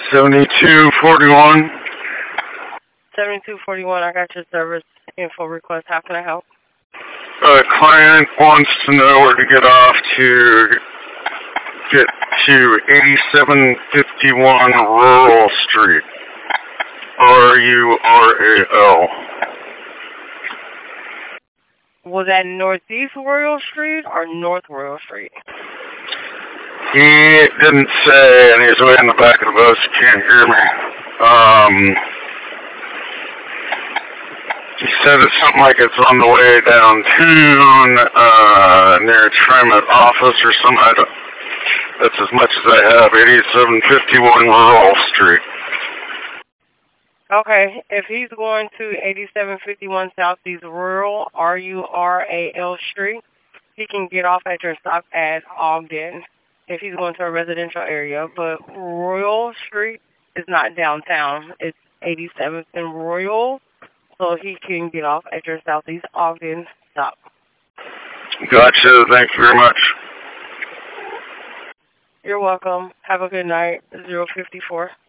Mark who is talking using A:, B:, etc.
A: 7241.
B: 7241, I got your service info request. How can I help?
A: Client wants to know where to get off to get to 8751 Rural Street. RURAL.
B: Was that Northeast Royal Street or North Royal Street?
A: He didn't say, and he's way in the back of the bus. He can't hear me. He said it's something like it's on the way downtown, near Trimet office or something. That's as much as I have. 8751 Rural Street.
B: Okay, if he's going to 8751 Southeast Rural, RURAL Street, he can get off at your stop at Ogden if he's going to a residential area. But Royal Street is not downtown. It's 87th and Royal, so he can get off at your Southeast Ogden stop.
A: Gotcha. Thank you very much.
B: You're welcome. Have a good night. 054.